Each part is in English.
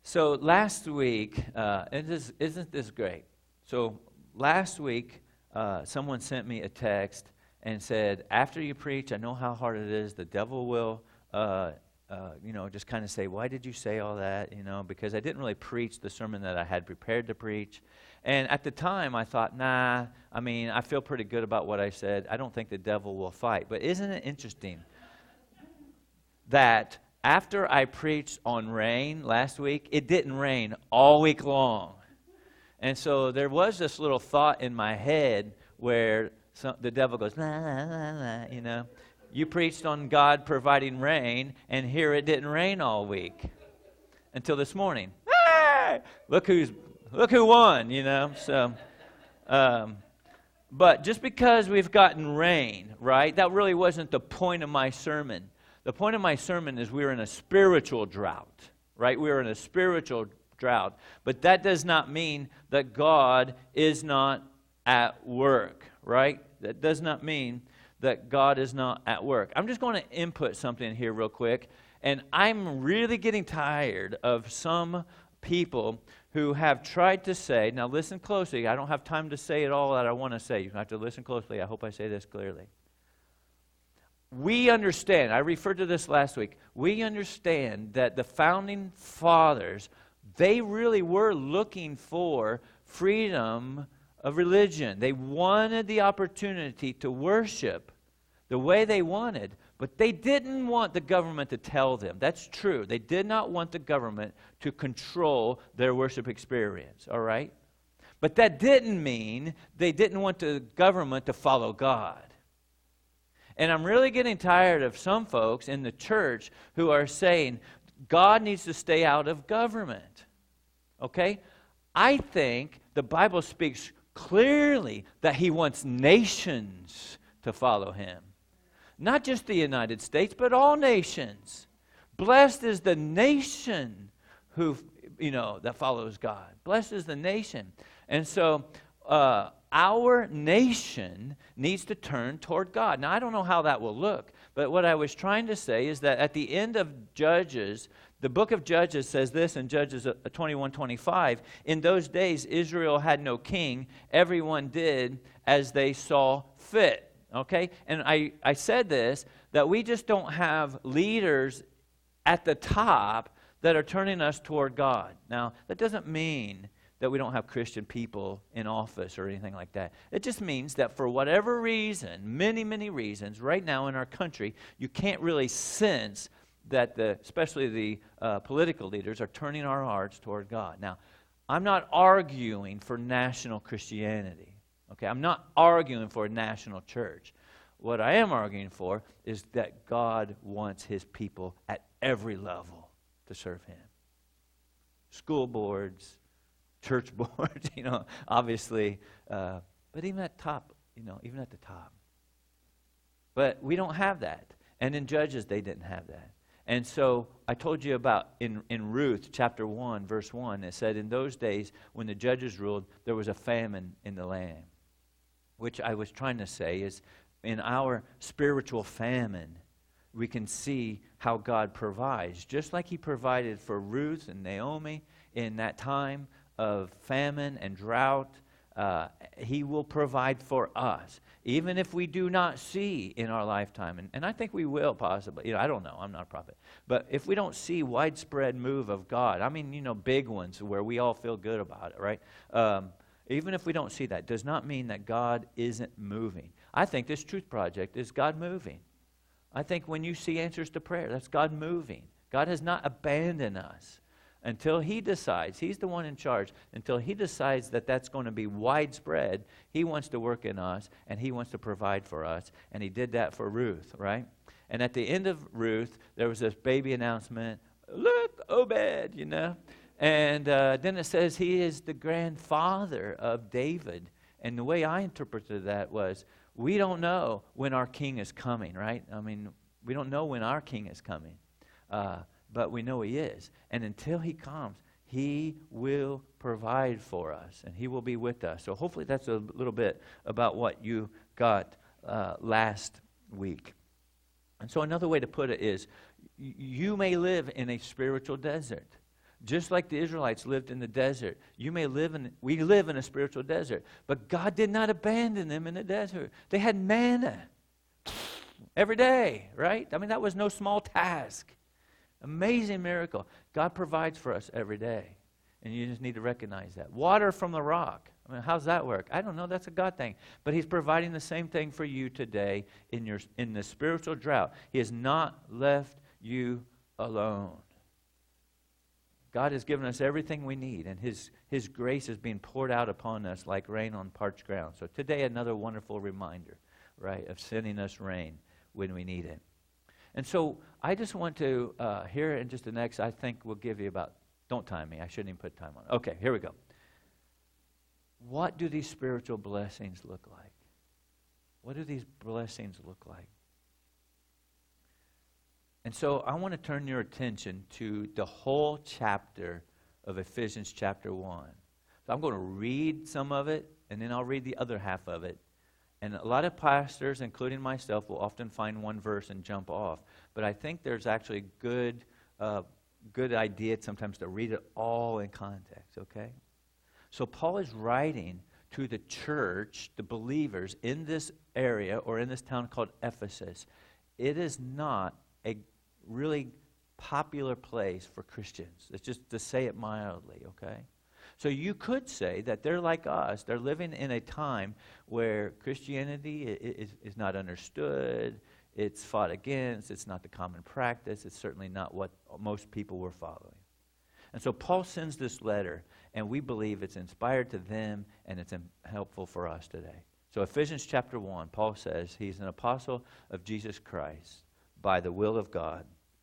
So last week, isn't this great? So last week, someone sent me a text and said, after you preach, I know how hard it is. The devil will, just kind of say, why did you say all that? Because I didn't really preach the sermon that I had prepared to preach. And at the time, I thought, I feel pretty good about what I said. I don't think the devil will fight. But isn't it interesting that after I preached on rain last week, it didn't rain all week long. And so there was this little thought in my head where the devil goes, you preached on God providing rain, and here it didn't rain all week until this morning. Look who won, So, but just because we've gotten rain, right? That really wasn't the point of my sermon. The point of my sermon is we're in a spiritual drought, right? We're in a spiritual drought. But that does not mean that God is not at work, right? That does not mean that God is not at work. I'm just going to input something here real quick. And I'm really getting tired of some people who have tried to say, now listen closely, I don't have time to say it all that I want to say. You have to listen closely. I hope I say this clearly. We understand, I referred to this last week, we understand that the founding fathers, they really were looking for freedom of religion. They wanted the opportunity to worship the way they wanted, but they didn't want the government to tell them. That's true. They did not want the government to control their worship experience, all right? But that didn't mean they didn't want the government to follow God. And I'm really getting tired of some folks in the church who are saying, God needs to stay out of government. Okay? I think the Bible speaks clearly that He wants nations to follow Him. Not just the United States, but all nations. Blessed is the nation who, that follows God. Blessed is the nation. And so, our nation needs to turn toward God. Now, I don't know how that will look, but what I was trying to say is that at the end of Judges, the book of Judges says this in Judges 21:25, in those days Israel had no king, everyone did as they saw fit. Okay? And I said this, that we just don't have leaders at the top that are turning us toward God. Now, that doesn't mean that we don't have Christian people in office or anything like that. It just means that for whatever reason, many, many reasons, right now in our country, you can't really sense that especially the political leaders are turning our hearts toward God. Now, I'm not arguing for national Christianity. Okay, I'm not arguing for a national church. What I am arguing for is that God wants His people at every level to serve Him. School boards, church boards, obviously, but even at top, even at the top. But we don't have that. And in Judges, they didn't have that. And so I told you about in Ruth chapter 1, verse 1, it said, in those days when the judges ruled, there was a famine in the land. Which I was trying to say is, in our spiritual famine, we can see how God provides. Just like He provided for Ruth and Naomi in that time of famine and drought, He will provide for us, even if we do not see in our lifetime. And I think we will possibly. I don't know. I'm not a prophet. But if we don't see widespread move of God, big ones where we all feel good about it, right? Even if we don't see that, does not mean that God isn't moving. I think this Truth Project is God moving. I think when you see answers to prayer, that's God moving. God has not abandoned us. Until He decides, He's the one in charge, until He decides that that's going to be widespread, He wants to work in us, and He wants to provide for us, and He did that for Ruth, right? And at the end of Ruth, there was this baby announcement, look, Obed, And then it says he is the grandfather of David. And the way I interpreted that was, we don't know when our king is coming, right? We don't know when our king is coming. But we know He is. And until He comes, He will provide for us, and He will be with us. So hopefully that's a little bit about what you got last week. And so another way to put it is, you may live in a spiritual desert. Just like the Israelites lived in the desert, we live in a spiritual desert. But God did not abandon them in the desert. They had manna every day, right? I mean, that was no small task. Amazing miracle. God provides for us every day. And you just need to recognize that. Water from the rock. I mean, how's that work? I don't know. That's a God thing. But He's providing the same thing for you today in the spiritual drought. He has not left you alone. God has given us everything we need, and His grace is being poured out upon us like rain on parched ground. So today, another wonderful reminder, right, of sending us rain when we need it. And so I just want to, here in just the next, I think we'll give you about, don't time me, I shouldn't even put time on it. Okay, here we go. What do these spiritual blessings look like? What do these blessings look like? And so I want to turn your attention to the whole chapter of Ephesians chapter 1. So I'm going to read some of it, and then I'll read the other half of it. And a lot of pastors, including myself, will often find one verse and jump off. But I think there's actually good idea sometimes to read it all in context, okay? So Paul is writing to the church, the believers in this area or in this town called Ephesus. It is not a really popular place for Christians. It's just to say it mildly, okay? So you could say that they're like us. They're living in a time where Christianity is not understood. It's fought against. It's not the common practice. It's certainly not what most people were following. And so Paul sends this letter, and we believe it's inspired to them, and it's helpful for us today. So Ephesians chapter 1, Paul says he's an apostle of Jesus Christ by the will of God,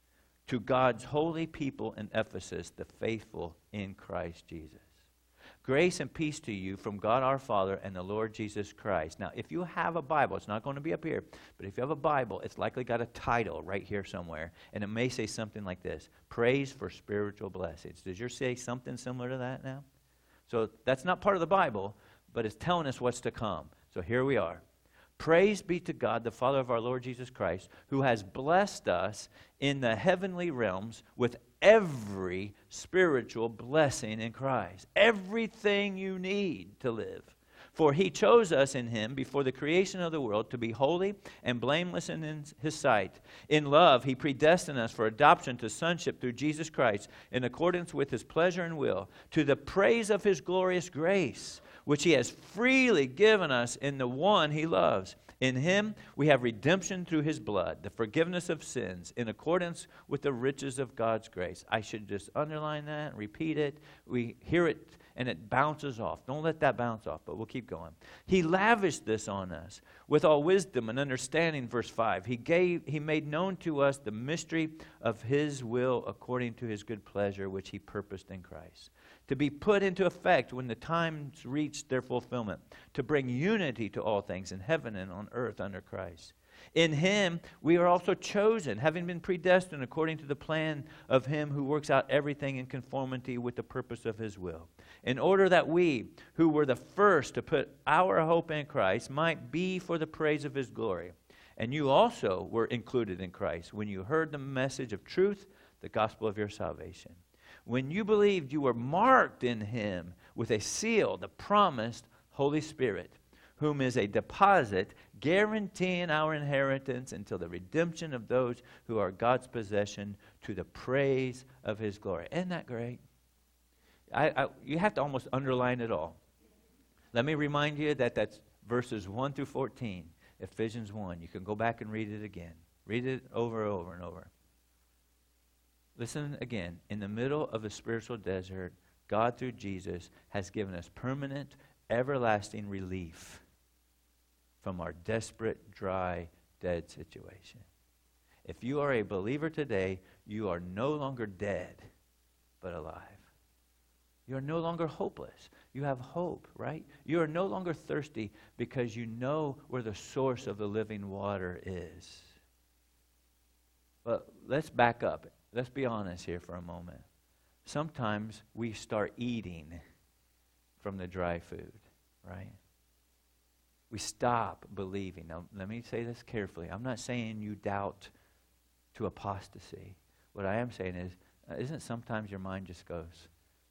to God's holy people in Ephesus, the faithful in Christ Jesus. Grace and peace to you from God our Father and the Lord Jesus Christ. Now, if you have a Bible, it's not going to be up here, but if you have a Bible, it's likely got a title right here somewhere, and it may say something like this, Praise for Spiritual Blessings. Does yours say something similar to that now? So that's not part of the Bible, but it's telling us what's to come. So here we are. Praise be to God, the Father of our Lord Jesus Christ, who has blessed us in the heavenly realms with every spiritual blessing in Christ. Everything you need to live. For He chose us in Him before the creation of the world to be holy and blameless in His sight. In love, He predestined us for adoption to sonship through Jesus Christ in accordance with His pleasure and will, to the praise of His glorious grace, which He has freely given us in the one He loves. In Him we have redemption through His blood, the forgiveness of sins, in accordance with the riches of God's grace. I should just underline that and repeat it. We hear it and it bounces off. Don't let that bounce off, but we'll keep going. He lavished this on us with all wisdom and understanding, verse 5. He made known to us the mystery of His will according to His good pleasure, which He purposed in Christ, to be put into effect when the times reach their fulfillment, to bring unity to all things in heaven and on earth under Christ. In Him we are also chosen, having been predestined according to the plan of Him who works out everything in conformity with the purpose of His will, in order that we, who were the first to put our hope in Christ, might be for the praise of His glory. And you also were included in Christ when you heard the message of truth, the gospel of your salvation. When you believed, you were marked in Him with a seal, the promised Holy Spirit, whom is a deposit guaranteeing our inheritance until the redemption of those who are God's possession, to the praise of His glory. Isn't that great? You have to almost underline it all. Let me remind you that that's verses 1 through 14, Ephesians 1. You can go back and read it again. Read it over and over and over. Listen again. In the middle of a spiritual desert, God through Jesus has given us permanent, everlasting relief from our desperate, dry, dead situation. If you are a believer today, you are no longer dead, but alive. You are no longer hopeless. You have hope, right? You are no longer thirsty because you know where the source of the living water is. But let's back up. Let's be honest here for a moment. Sometimes we start eating from the dry food, right? We stop believing. Now, let me say this carefully. I'm not saying you doubt to apostasy. What I am saying is isn't sometimes your mind just goes,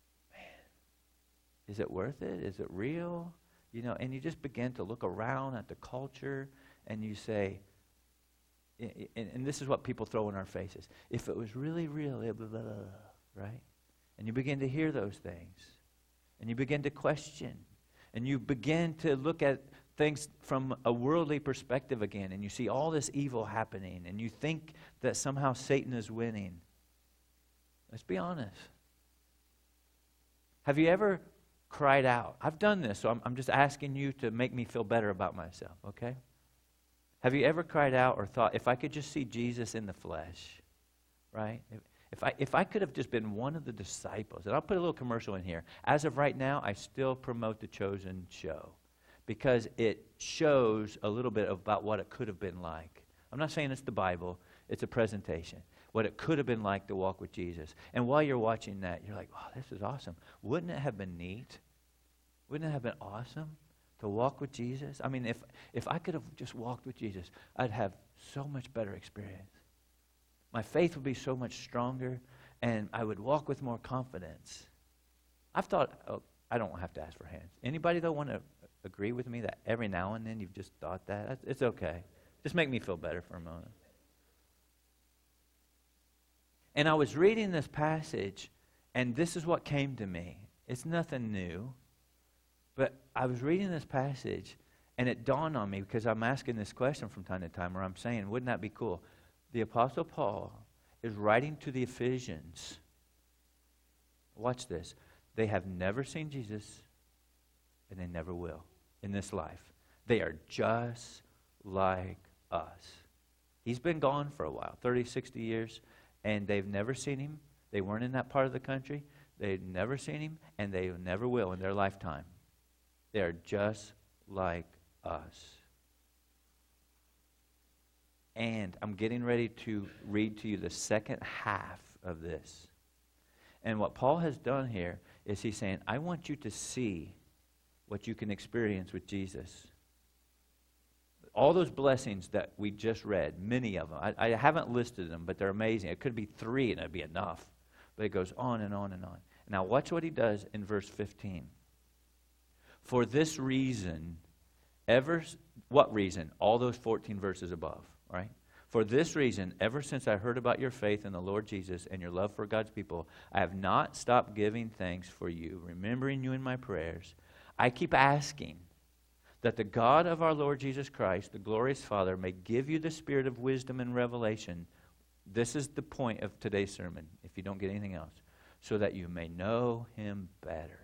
is it worth it? Is it real? You know, and you just begin to look around at the culture and you say, and this is what people throw in our faces. If it was really real, blah, blah, blah, blah, right? And you begin to hear those things. And you begin to question. And you begin to look at things from a worldly perspective again. And you see all this evil happening. And you think that somehow Satan is winning. Let's be honest. Have you ever cried out? I've done this, so I'm just asking you to make me feel better about myself, okay? Have you ever cried out or thought, if I could just see Jesus in the flesh, right? If I could have just been one of the disciples, and I'll put a little commercial in here. As of right now, I still promote The Chosen show because it shows a little bit about what it could have been like. I'm not saying it's the Bible, it's a presentation. What it could have been like to walk with Jesus. And while you're watching that, you're like, wow, this is awesome. Wouldn't it have been neat? Wouldn't it have been awesome to walk with Jesus? I mean, if I could have just walked with Jesus, I'd have so much better experience. My faith would be so much stronger, and I would walk with more confidence. I've thought, I don't have to ask for hands. Anybody, though, want to agree with me that every now and then you've just thought that? It's okay. Just make me feel better for a moment. And I was reading this passage, and this is what came to me. It's nothing new, but I was reading this passage, and it dawned on me because I'm asking this question from time to time, where I'm saying, wouldn't that be cool? The Apostle Paul is writing to the Ephesians. Watch this. They have never seen Jesus, and they never will in this life. They are just like us. He's been gone for a while, 30, 60 years. And they've never seen him. They weren't in that part of the country. They've never seen him, and they never will in their lifetime. They are just like us. And I'm getting ready to read to you the second half of this. And what Paul has done here is he's saying, I want you to see what you can experience with Jesus. All those blessings that we just read, many of them, I haven't listed them, but they're amazing. It could be 3 and it'd be enough. But it goes on and on and on. Now watch what he does in verse 15. For this reason, what reason? All those 14 verses above, right? For this reason, ever since I heard about your faith in the Lord Jesus and your love for God's people, I have not stopped giving thanks for you, remembering you in my prayers. I keep asking that the God of our Lord Jesus Christ, the glorious Father, may give you the spirit of wisdom and revelation. This is the point of today's sermon, if you don't get anything else, so that you may know him better.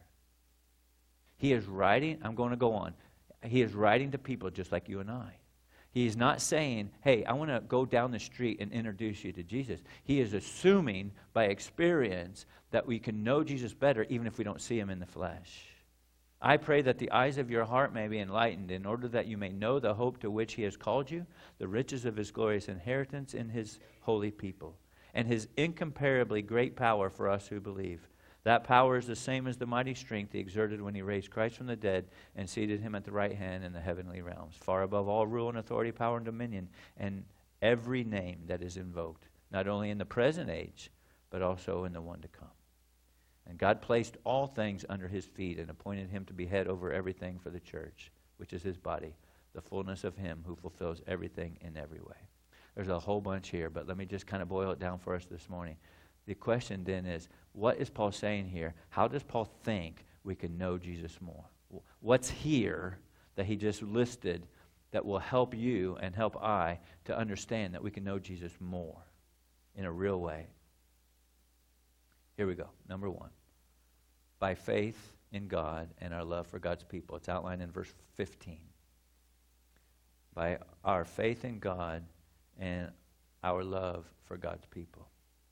He is writing, I'm going to go on. He is writing to people just like you and I. He is not saying, hey, I want to go down the street and introduce you to Jesus. He is assuming by experience that we can know Jesus better even if we don't see him in the flesh. I pray that the eyes of your heart may be enlightened in order that you may know the hope to which he has called you, the riches of his glorious inheritance in his holy people, and his incomparably great power for us who believe. That power is the same as the mighty strength he exerted when he raised Christ from the dead and seated him at the right hand in the heavenly realms, far above all rule and authority, power and dominion, and every name that is invoked, not only in the present age, but also in the one to come. And God placed all things under his feet and appointed him to be head over everything for the church, which is his body, the fullness of him who fulfills everything in every way. There's a whole bunch here, but let me just kind of boil it down for us this morning. The question then is, what is Paul saying here? How does Paul think we can know Jesus more? What's here that he just listed that will help you and help I to understand that we can know Jesus more in a real way? Here we go. Number 1. By faith in God and our love for God's people. It's outlined in verse 15. By our faith in God and our love for God's people.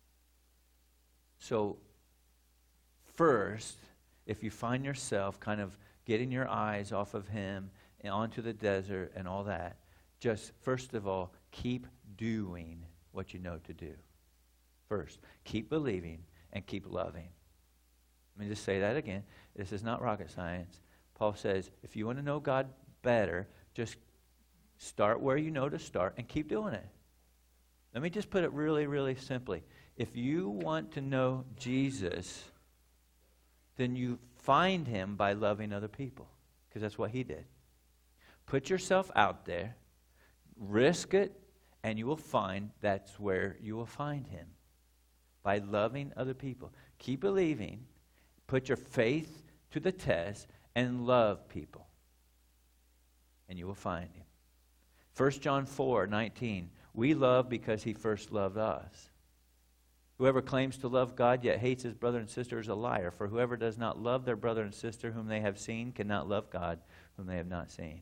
So, first, if you find yourself kind of getting your eyes off of him and onto the desert and all that, just first of all, keep doing what you know to do. First, keep believing and keep loving. Let me just say that again. This is not rocket science. Paul says, if you want to know God better, just start where you know to start and keep doing it. Let me just put it really, really simply. If you want to know Jesus, then you find him by loving other people, because that's what he did. Put yourself out there, risk it, and you will find that's where you will find him, by loving other people. Keep believing, put your faith to the test, and love people, and you will find him. 1 John 4:19, we love because he first loved us. Whoever claims to love God yet hates his brother and sister is a liar. For whoever does not love their brother and sister whom they have seen cannot love God whom they have not seen.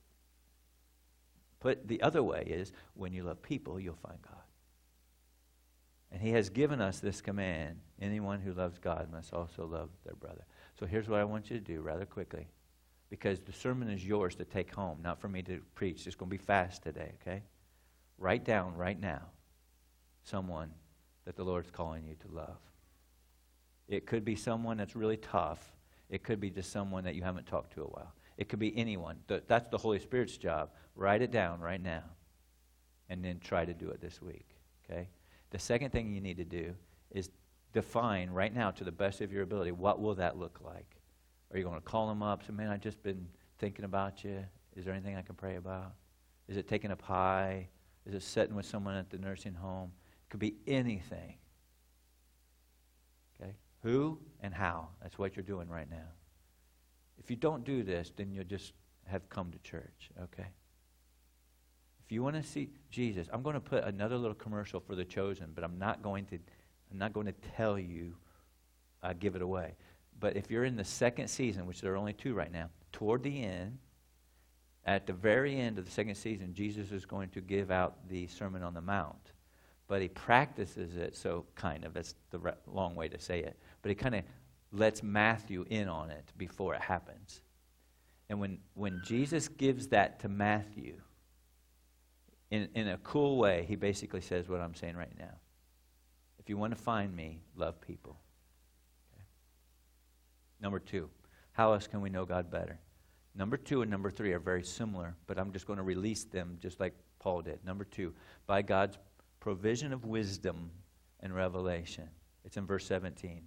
Put the other way is, when you love people, you'll find God. And he has given us this command. Anyone who loves God must also love their brother. So here's what I want you to do rather quickly, because the sermon is yours to take home, not for me to preach. It's going to be fast today, okay? Write down right now someone that the Lord's calling you to love. It could be someone that's really tough. It could be just someone that you haven't talked to a while. It could be anyone. That's the Holy Spirit's job. Write it down right now, and then try to do it this week, okay? The second thing you need to do is define right now, to the best of your ability, what will that look like? Are you going to call them up, say, man, I've just been thinking about you. Is there anything I can pray about? Is it taking a pie? Is it sitting with someone at the nursing home? It could be anything. Okay? Who and how. That's what you're doing right now. If you don't do this, then you'll just have come to church, okay? If you want to see Jesus, I'm going to put another little commercial for The Chosen, but I'm not going to tell you, give it away. But if you're in the second season, which there are only 2 right now, toward the end, at the very end of the second season, Jesus is going to give out the Sermon on the Mount. But he practices it, so kind of, that's the long way to say it. But he kind of lets Matthew in on it before it happens. And when Jesus gives that to Matthew, in a cool way, he basically says what I'm saying right now. If you want to find me, love people. Okay. Number 2, how else can we know God better? Number 2 and number 3 are very similar, but I'm just going to release them just like Paul did. Number 2, by God's provision of wisdom and revelation. It's in verse 17.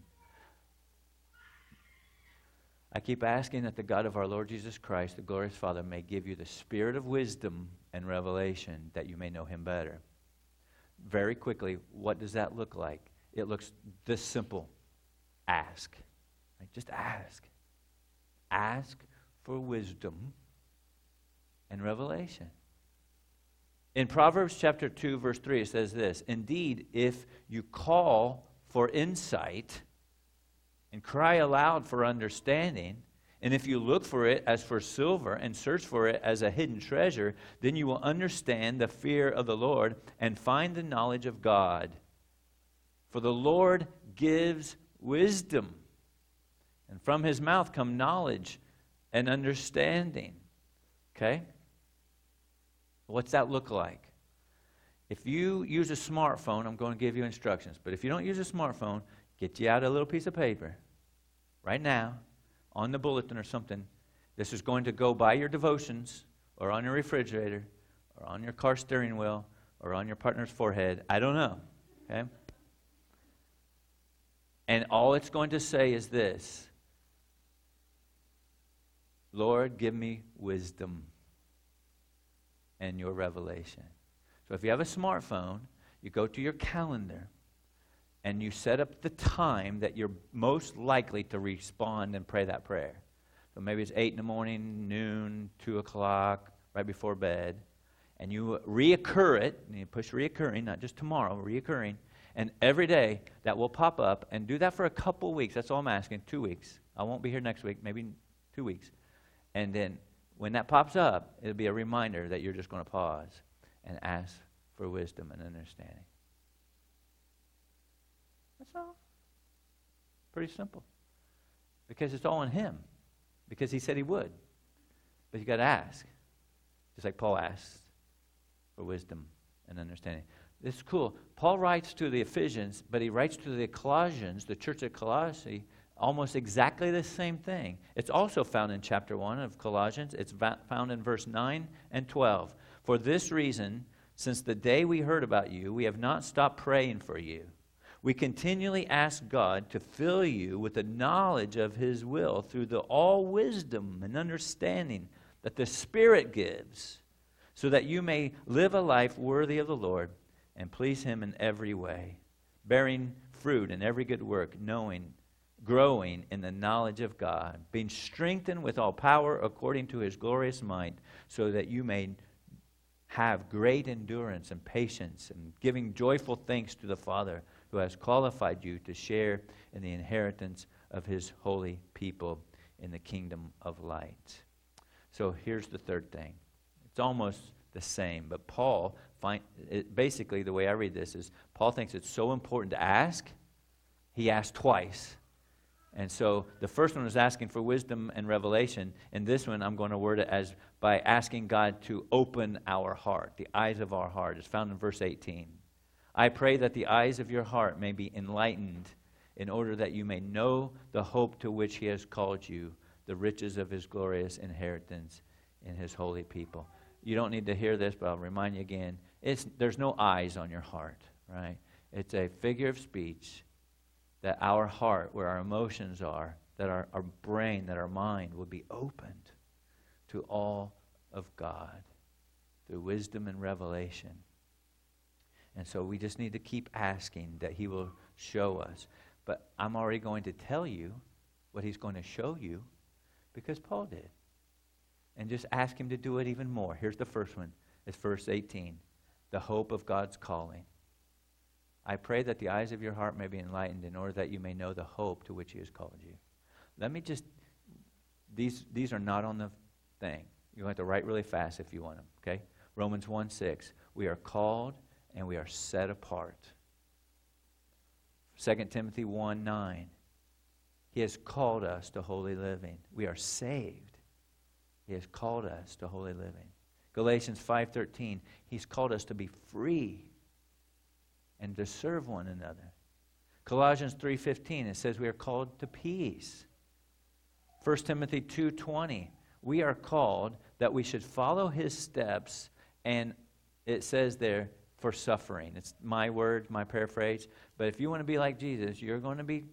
I keep asking that the God of our Lord Jesus Christ, the glorious Father, may give you the spirit of wisdom and revelation that you may know him better. Very quickly, what does that look like? It looks this simple. Ask. Right? Just ask. Ask for wisdom and revelation. In Proverbs chapter 2, verse 3, it says this, indeed, if you call for insight and cry aloud for understanding, and if you look for it as for silver and search for it as a hidden treasure, then you will understand the fear of the Lord and find the knowledge of God. For the Lord gives wisdom, and from his mouth come knowledge and understanding. Okay? What's that look like? If you use a smartphone, I'm going to give you instructions. But if you don't use a smartphone, get you out a little piece of paper right now on the bulletin or something. This is going to go by your devotions or on your refrigerator or on your car steering wheel or on your partner's forehead. I don't know. Okay? And all it's going to say is this: Lord, give me wisdom and your revelation. So if you have a smartphone, you go to your calendar and you set up the time that you're most likely to respond and pray that prayer. So maybe it's 8 in the morning, noon, 2 o'clock, right before bed. And you reoccur it, and you push reoccurring, not just tomorrow, reoccurring. And every day that will pop up, and do that for a couple weeks. That's all I'm asking, 2 weeks. I won't be here next week, maybe 2 weeks. And then when that pops up, it'll be a reminder that you're just going to pause and ask for wisdom and understanding. That's all. Pretty simple. Because it's all in him. Because he said he would. But you got to ask. Just like Paul asked for wisdom and understanding. This is cool. Paul writes to the Ephesians, but he writes to the Colossians, the church at Colossae, almost exactly the same thing. It's also found in chapter 1 of Colossians. It's found in verse 9 and 12. For this reason, since the day we heard about you, we have not stopped praying for you. We continually ask God to fill you with the knowledge of His will through the all wisdom and understanding that the Spirit gives, so that you may live a life worthy of the Lord and please Him in every way, bearing fruit in every good work, growing in the knowledge of God, being strengthened with all power according to His glorious might, so that you may have great endurance and patience, and giving joyful thanks to the Father who has qualified you to share in the inheritance of His holy people in the kingdom of light. So here's the third thing. It's almost the same, but Paul, basically the way I read this is, Paul thinks it's so important to ask. He asked twice. And so the first one was asking for wisdom and revelation, and this one I'm going to word it as by asking God to open our heart, the eyes of our heart. It's found in verse 18. I pray that the eyes of your heart may be enlightened, in order that you may know the hope to which He has called you, the riches of His glorious inheritance in His holy people. You don't need to hear this, but I'll remind you again, there's no eyes on your heart, right? It's a figure of speech that our heart, where our emotions are, that our brain, that our mind will be opened to all of God through wisdom and revelation. And so we just need to keep asking that He will show us. But I'm already going to tell you what He's going to show you because Paul did. And just ask Him to do it even more. Here's the first one. It's verse 18. The hope of God's calling. I pray that the eyes of your heart may be enlightened, in order that you may know the hope to which He has called you. Let me just, these are not on the thing. You have to write really fast if you want them, okay? Romans 1:6. We are called and we are set apart. 2 Timothy 1:9. He has called us to holy living. We are saved. He has called us to holy living. Galatians 5:13. He's called us to be free and to serve one another. Colossians 3:15, it says we are called to peace. 1 Timothy 2:20, we are called that we should follow His steps, and it says there, for suffering. It's my word, my paraphrase, but if you want to be like Jesus, you're going to be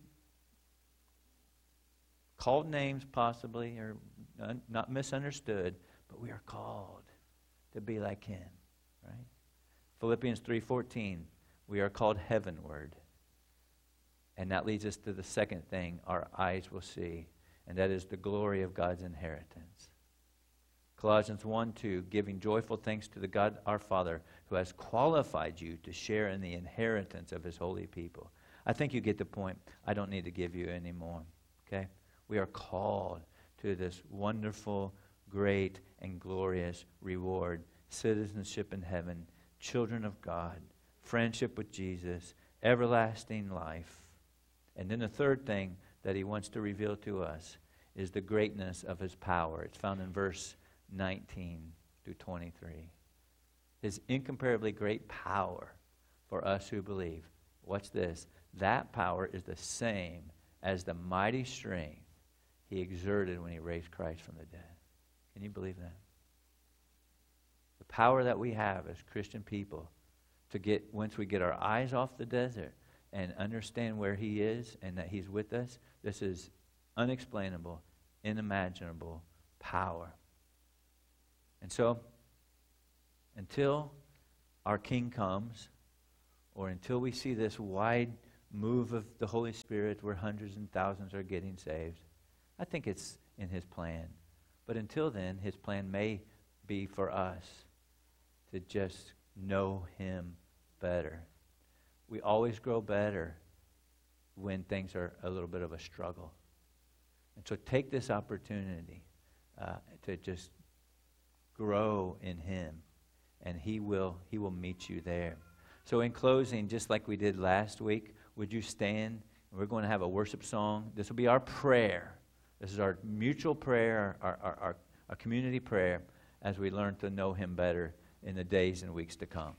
called names possibly, or not misunderstood, but we are called to be like Him, right? Philippians 3:14, we are called heavenward. And that leads us to the second thing our eyes will see, and that is the glory of God's inheritance. Colossians 1:2, giving joyful thanks to the God our Father, who has qualified you to share in the inheritance of His holy people. I think you get the point. I don't need to give you any more, okay? We are called to this wonderful, great, and glorious reward, citizenship in heaven, children of God, friendship with Jesus, everlasting life. And then the third thing that He wants to reveal to us is the greatness of His power. It's found in verse 19 through 23. His incomparably great power for us who believe. Watch this. That power is the same as the mighty strength He exerted when He raised Christ from the dead. Can you believe that? The power that we have as Christian people to get, once we get our eyes off the desert and understand where He is and that He's with us, this is unexplainable, unimaginable power. And so, until our King comes, or until we see this wide move of the Holy Spirit where hundreds and thousands are getting saved, I think it's in His plan. But until then, His plan may be for us to just know Him better. We always grow better when things are a little bit of a struggle. And so take this opportunity to just grow in Him, and He will meet you there. So in closing, just like we did last week, would you stand? We're going to have a worship song. This will be our prayer. This is our mutual prayer, our community prayer, as we learn to know Him better in the days and weeks to come.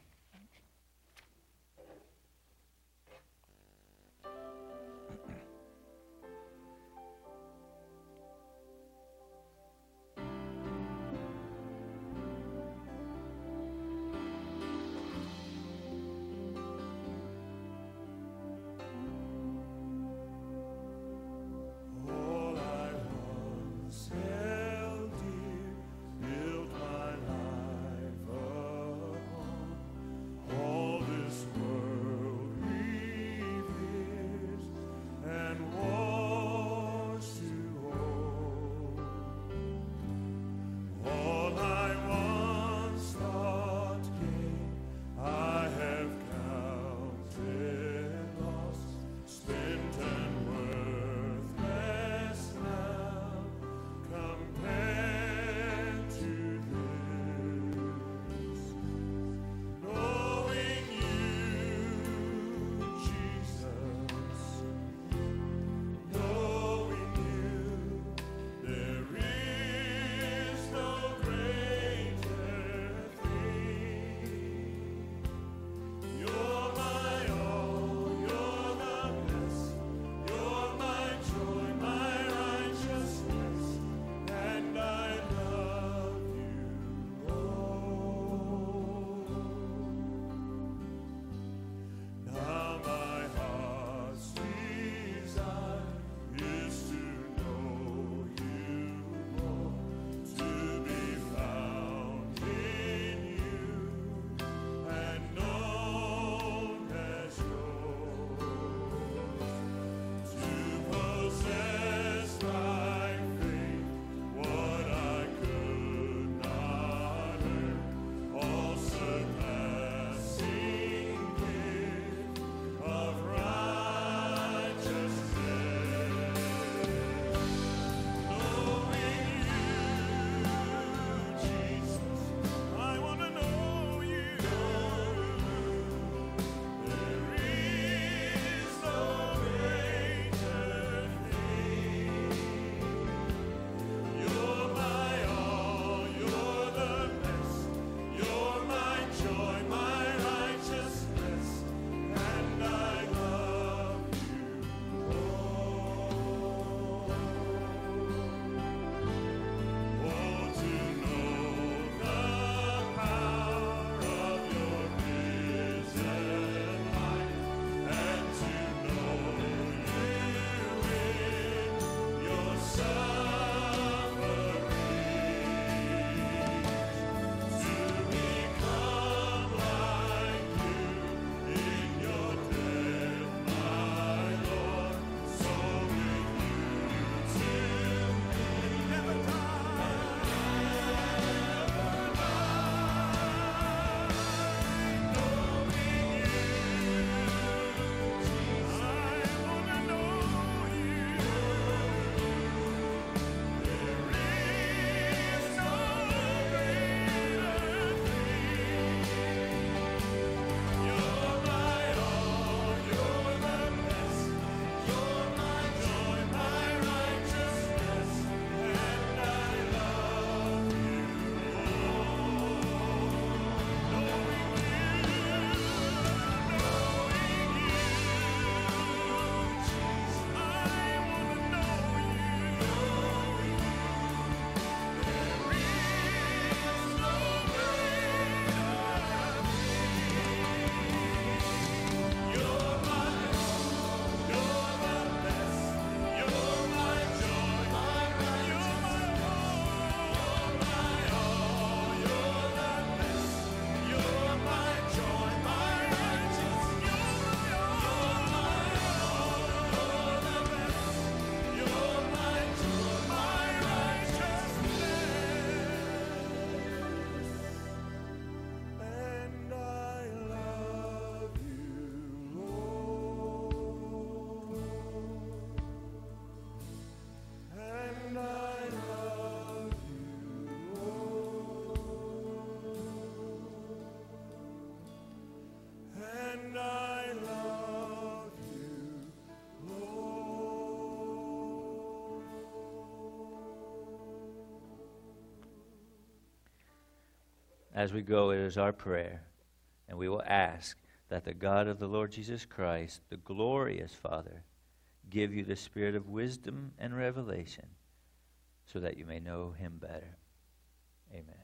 as we go, it is our prayer, and we will ask that the God of the Lord Jesus Christ, the glorious Father, give you the spirit of wisdom and revelation so that you may know him better. Amen.